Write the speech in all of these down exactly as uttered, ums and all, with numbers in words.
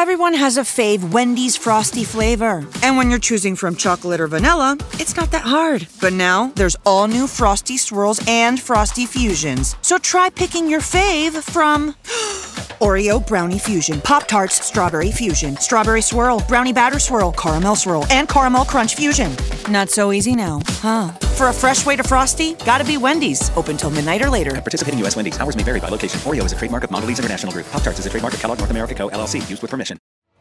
Everyone has a fave Wendy's Frosty flavor. And when you're choosing from chocolate or vanilla, it's not that hard. But now, there's all new Frosty Swirls and Frosty Fusions. So try picking your fave from Oreo Brownie Fusion, Pop-Tarts Strawberry Fusion, Strawberry Swirl, Brownie Batter Swirl, Caramel Swirl, and Caramel Crunch Fusion. Not so easy now, huh? For a fresh way to Frosty, gotta be Wendy's. Open till midnight or later. At participating U S Wendy's, hours may vary by location. Oreo is a trademark of Mondelez International Group. Pop-Tarts is a trademark of Kellogg North America Co., L L C. Used with permission.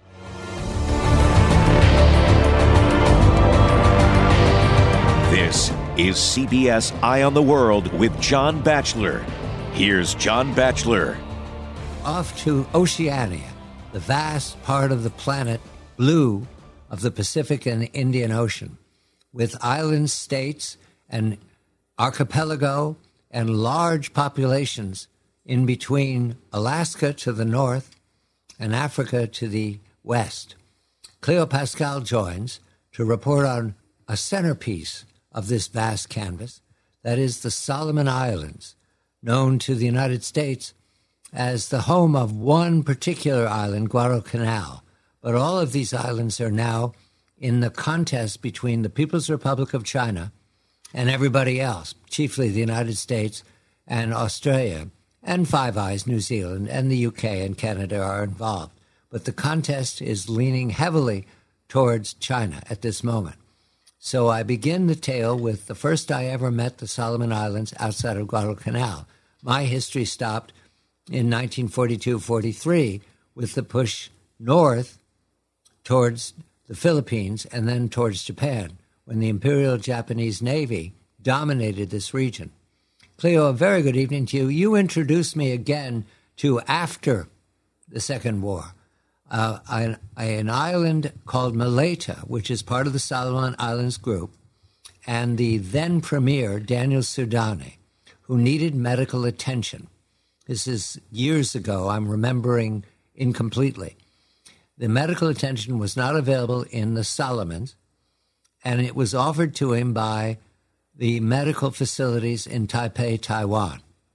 This is C B S Eye on the World with John Batchelor. Here's John Batchelor. Off to Oceania, the vast part of the planet blue of the Pacific and Indian Ocean, with island states and archipelago and large populations in between Alaska to the north and Africa to the west. Cleo Pascal joins to report on a centerpiece of this vast canvas, that is the Solomon Islands, known to the United States as the home of one particular island, Guadalcanal. But all of these islands are now in the contest between the People's Republic of China and everybody else, chiefly the United States and Australia, and Five Eyes, New Zealand, and the U K and Canada are involved. But the contest is leaning heavily towards China at this moment. So I begin the tale with the first I ever met the Solomon Islands outside of Guadalcanal. My history stopped in nineteen forty-two forty-three with the push north towards the Philippines and then towards Japan, when the Imperial Japanese Navy dominated this region. Cleo, a very good evening to you. You introduced me again to after the Second War. Uh, an, an island called Malaita, which is part of the Solomon Islands group, and the then premier, Daniel Soudani, who needed medical attention. This is years ago. I'm remembering incompletely. The medical attention was not available in the Solomons, and it was offered to him by the medical facilities in Taipei, Taiwan.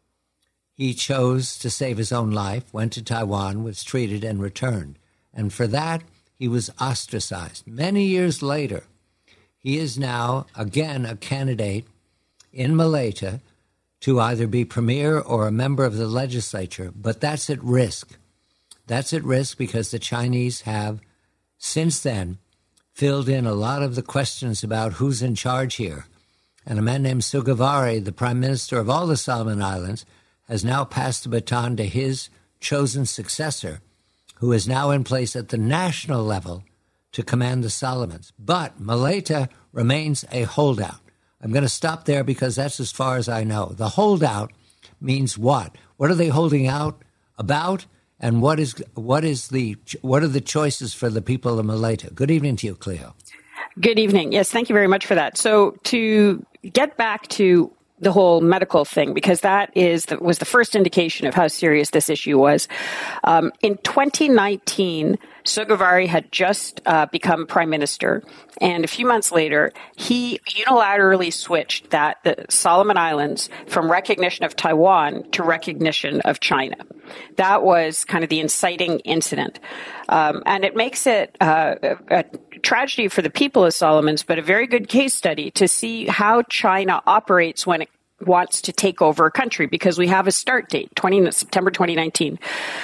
He chose to save his own life, went to Taiwan, was treated, and returned. And for that, he was ostracized. Many years later, he is now, again, a candidate in Malaita to either be premier or a member of the legislature, but that's at risk. That's at risk because the Chinese have, since then, filled in a lot of the questions about who's in charge here. And a man named Sugawari, the prime minister of all the Solomon Islands, has now passed the baton to his chosen successor, who is now in place at the national level to command the Solomons. But Malaita remains a holdout. I'm going to stop there because that's as far as I know. The holdout means what? What are they holding out about? And what is what is the what are the choices for the people of Malaita? Good evening to you, Cleo. Good evening. Yes, thank you very much for that. So to get back to the whole medical thing, because that is the, was the first indication of how serious this issue was. Um, in twenty nineteen, Sugawari had just uh, become prime minister, and a few months later, he unilaterally switched that the Solomon Islands from recognition of Taiwan to recognition of China. That was kind of the inciting incident, um, and it makes it uh, a, a tragedy for the people of Solomons, but a very good case study to see how China operates when it wants to take over a country, because we have a start date, September twenty nineteen.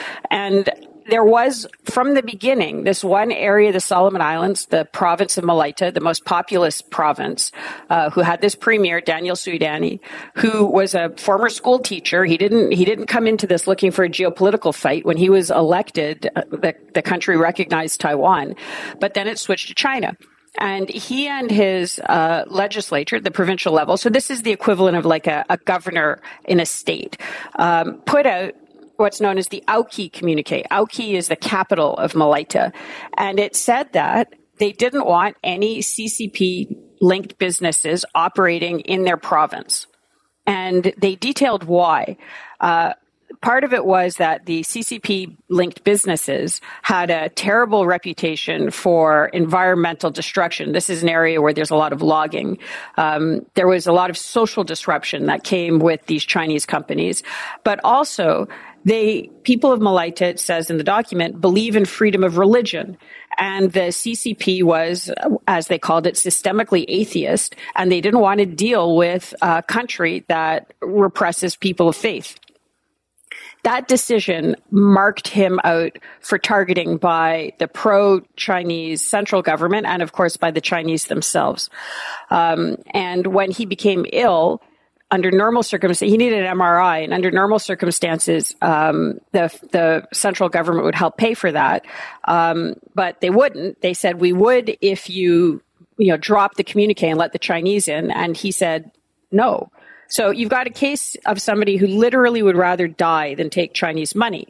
And there was, from the beginning, this one area, the Solomon Islands, the province of Malaita, the most populous province, uh, who had this premier, Daniel Soudani, who was a former school teacher. He didn't he didn't come into this looking for a geopolitical fight. When he was elected, uh, the, the country recognized Taiwan, but then it switched to China. And he and his uh, legislature, the provincial level, so this is the equivalent of like a, a governor in a state, um, put out what's known as the Auki communique. Auki is the capital of Malaita. And it said that they didn't want any C C P-linked businesses operating in their province. And they detailed why. Uh, part of it was that the C C P-linked businesses had a terrible reputation for environmental destruction. This is an area where there's a lot of logging. Um, there was a lot of social disruption that came with these Chinese companies. But also, They, people of Malaita, it says in the document, believe in freedom of religion. And the C C P was, as they called it, systemically atheist, and they didn't want to deal with a country that represses people of faith. That decision marked him out for targeting by the pro-Chinese central government and, of course, by the Chinese themselves. Um, and when he became ill, under normal circumstances, he needed an M R I, and under normal circumstances, um, the the central government would help pay for that. Um, but they wouldn't. They said, we would if you, you know, drop the communique and let the Chinese in. And he said, no. So you've got a case of somebody who literally would rather die than take Chinese money.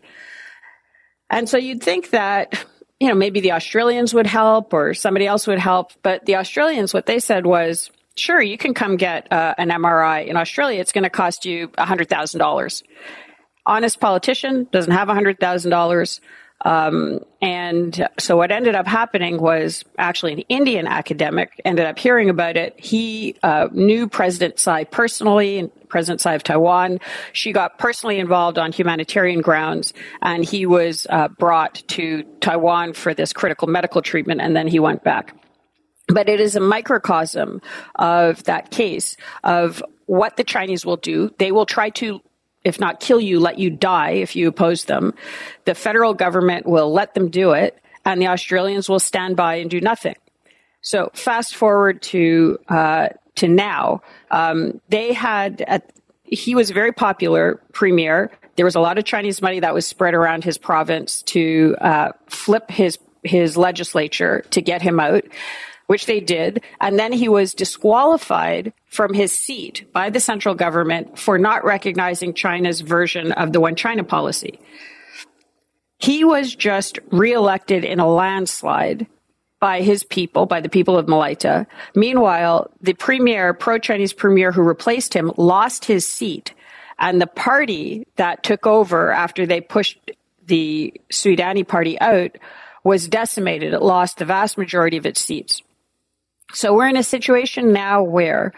And so you'd think that, you know, maybe the Australians would help or somebody else would help. But the Australians, what they said was, sure, you can come get uh, an M R I in Australia. It's going to cost you one hundred thousand dollars. Honest politician doesn't have one hundred thousand dollars. Um, and so what ended up happening was actually an Indian academic ended up hearing about it. He uh, knew President Tsai personally, and President Tsai of Taiwan. She got personally involved on humanitarian grounds, and he was uh, brought to Taiwan for this critical medical treatment, and then he went back. But it is a microcosm of that case of what the Chinese will do. They will try to, if not kill you, let you die if you oppose them. The federal government will let them do it, and the Australians will stand by and do nothing. So fast forward to uh, to now. Um, they had, at, he was a very popular premier. There was a lot of Chinese money that was spread around his province to uh, flip his his legislature to get him out, which they did. And then he was disqualified from his seat by the central government for not recognizing China's version of the One China policy. He was just reelected in a landslide by his people, by the people of Malaita. Meanwhile, the premier, pro-Chinese premier who replaced him, lost his seat. And the party that took over after they pushed the Suidani party out was decimated. It lost the vast majority of its seats. So we're in a situation now where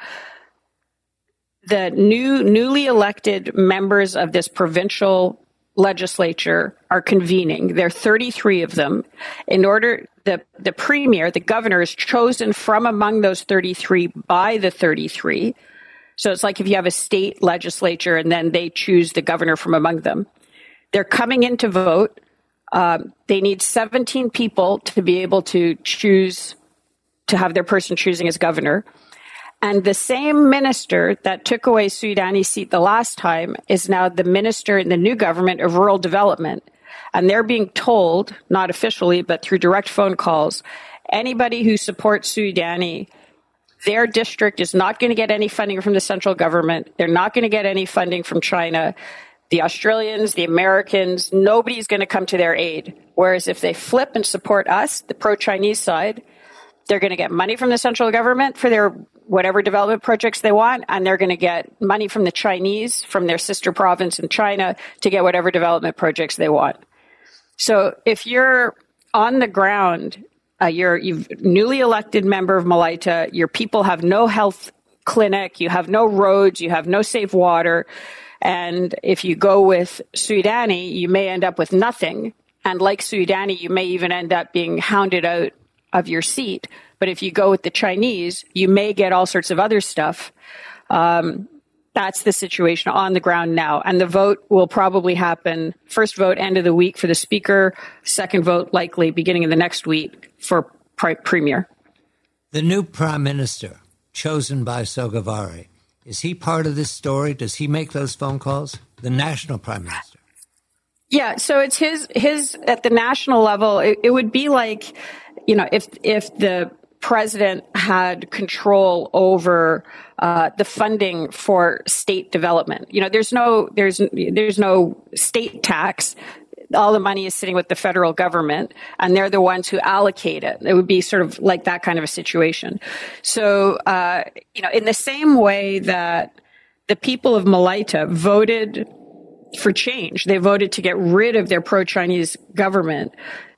the new, newly elected members of this provincial legislature are convening. There are thirty-three of them. In order, the, the premier, the governor, is chosen from among those thirty-three by the thirty-three. So it's like if you have a state legislature and then they choose the governor from among them. They're coming in to vote. Um, they need seventeen people to be able to choose, to have their person choosing as governor. And the same minister that took away Suidani's seat the last time is now the minister in the new government of rural development. And they're being told, not officially, but through direct phone calls, anybody who supports Suidani, their district is not going to get any funding from the central government. They're not going to get any funding from China. The Australians, the Americans, nobody's going to come to their aid. Whereas if they flip and support us, the pro-Chinese side, they're going to get money from the central government for their whatever development projects they want, and they're going to get money from the Chinese, from their sister province in China, to get whatever development projects they want. So if you're on the ground, uh, you're you've newly elected member of Malaita, your people have no health clinic, you have no roads, you have no safe water, and if you go with Suidani, you may end up with nothing. And like Suidani, you may even end up being hounded out of your seat. But if you go with the Chinese, you may get all sorts of other stuff. Um, that's the situation on the ground now. And the vote will probably happen, first vote end of the week for the speaker, second vote likely beginning of the next week for pri- premier. The new prime minister chosen by Sogavare, is he part of this story? Does he make those phone calls? The national prime minister. Yeah, so it's his, his at the national level, it, it would be like, you know, if if the president had control over uh, the funding for state development. You know, there's no there's there's no state tax. All the money is sitting with the federal government, and they're the ones who allocate it. It would be sort of like that kind of a situation. So, uh, you know, in the same way that the people of Malaita voted for change, they voted to get rid of their pro-Chinese government.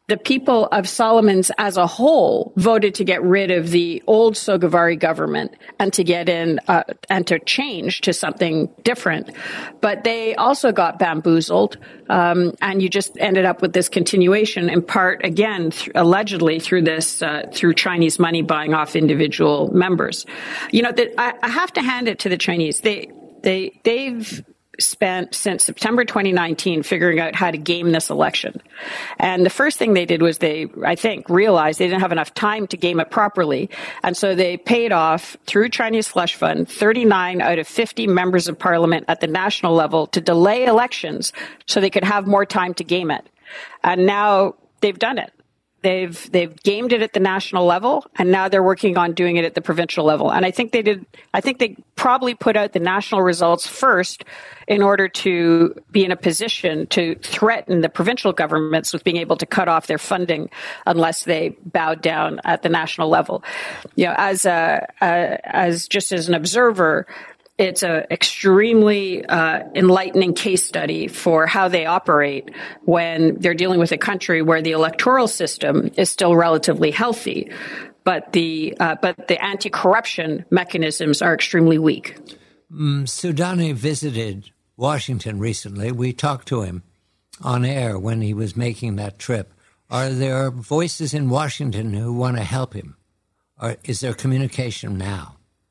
the people of Solomons as a whole voted to get rid of the old Sogavari government and to get in uh, and to change to something different. But they also got bamboozled, um, and you just ended up with this continuation, in part, again, th- allegedly through this uh, through Chinese money buying off individual members. You know, that I, I have to hand it to the Chinese. They they they've. spent since September twenty nineteen figuring out how to game this election. And the first thing they did was they, I think, realized they didn't have enough time to game it properly. And so they paid off, through Chinese slush fund, thirty-nine out of fifty members of parliament at the national level to delay elections so they could have more time to game it. And now they've done it. They've they've gamed it at the national level, and now they're working on doing it at the provincial level. And I think they did. I think they probably put out the national results first in order to be in a position to threaten the provincial governments with being able to cut off their funding unless they bowed down at the national level. You know, as a, a as just as an observer, it's an extremely uh, enlightening case study for how they operate when they're dealing with a country where the electoral system is still relatively healthy, but the uh, but the anti-corruption mechanisms are extremely weak. Mm, Soudani visited Washington recently. We talked to him on air when he was making that trip. Are there voices in Washington who want to help him? Or is there communication now?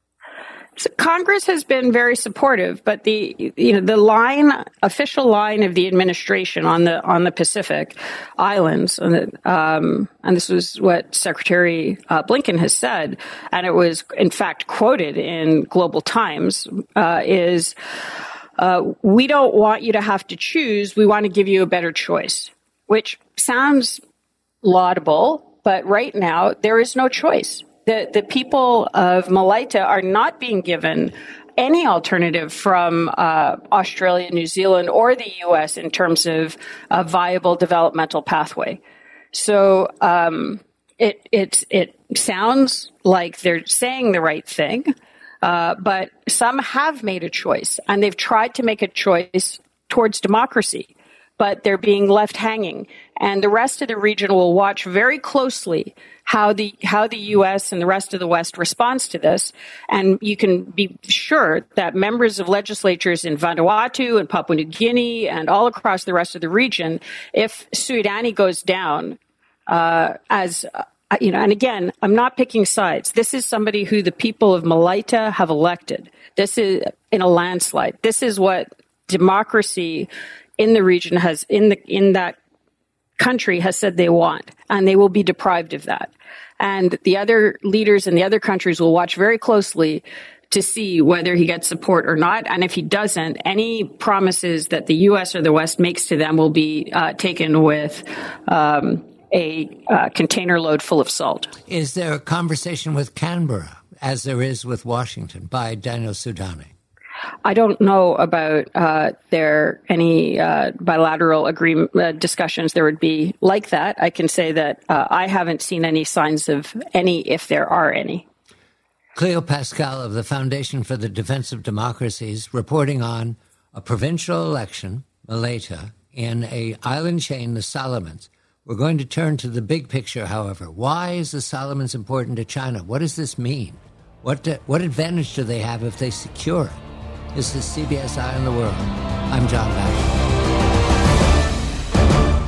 So Congress has been very supportive, but the you know the line official line of the administration on the on the Pacific Islands, and, the, um, and this was what Secretary uh, Blinken has said, and it was in fact quoted in Global Times, uh, is uh, we don't want you to have to choose. We want to give you a better choice, which sounds laudable, but right now there is no choice. The the people of Malaita are not being given any alternative from uh, Australia, New Zealand, or the U S in terms of a viable developmental pathway. So um, it it it sounds like they're saying the right thing, uh, but some have made a choice, and they've tried to make a choice towards democracy, but they're being left hanging. And the rest of the region will watch very closely how the how the U S and the rest of the West responds to this. And you can be sure that members of legislatures in Vanuatu and Papua New Guinea and all across the rest of the region, if Soudani goes down uh, as, uh, you know, and again, I'm not picking sides. This is somebody who the people of Malaita have elected. This is in a landslide. This is what democracy in the region has, in the in that country has said they want, and they will be deprived of that. And the other leaders in the other countries will watch very closely to see whether he gets support or not. And if he doesn't, any promises that the U S or the West makes to them will be uh, taken with um, a uh, container load full of salt. Is there a conversation with Canberra, as there is with Washington, by Daniel Soudani? I don't know about uh, there any uh, bilateral agreement uh, discussions there would be like that. I can say that uh, I haven't seen any signs of any, if there are any. Cleo Pascal of the Foundation for the Defense of Democracies reporting on a provincial election, Malaita, in a island chain, the Solomons. We're going to turn to the big picture, however. Why is the Solomons important to China? What does this mean? What do, what advantage do they have if they secure it? This is C B S Eye on the World. I'm John Batchelor.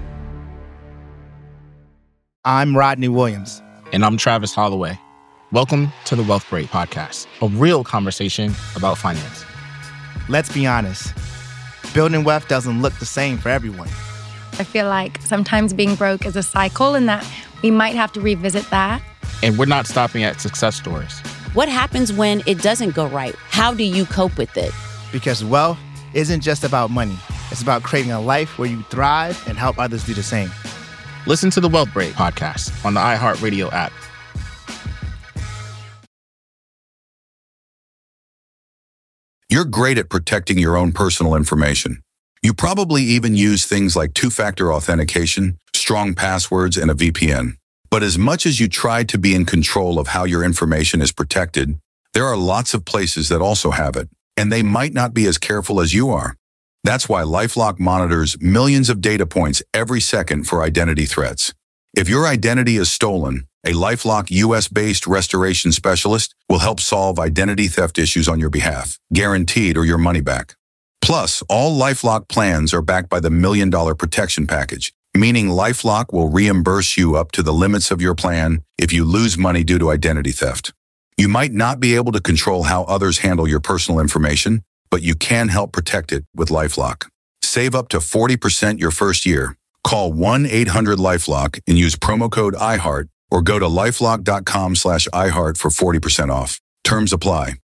I'm Rodney Williams. And I'm Travis Holloway. Welcome to the Wealth Break Podcast, a real conversation about finance. Let's be honest. Building wealth doesn't look the same for everyone. I feel like sometimes being broke is a cycle and that we might have to revisit that. And we're not stopping at success stories. What happens when it doesn't go right? How do you cope with it? Because wealth isn't just about money. It's about creating a life where you thrive and help others do the same. Listen to the Wealth Break Podcast on the iHeartRadio app. You're great at protecting your own personal information. You probably even use things like two-factor authentication, strong passwords, and a V P N. But as much as you try to be in control of how your information is protected, there are lots of places that also have it, and they might not be as careful as you are. That's why LifeLock monitors millions of data points every second for identity threats. If your identity is stolen, a LifeLock U S-based restoration specialist will help solve identity theft issues on your behalf, guaranteed or your money back. Plus, all LifeLock plans are backed by the Million Dollar Protection Package, meaning LifeLock will reimburse you up to the limits of your plan if you lose money due to identity theft. You might not be able to control how others handle your personal information, but you can help protect it with LifeLock. Save up to forty percent your first year. Call one eight hundred LifeLock and use promo code iHeart or go to lifelock dot com slash iHeart for forty percent off. Terms apply.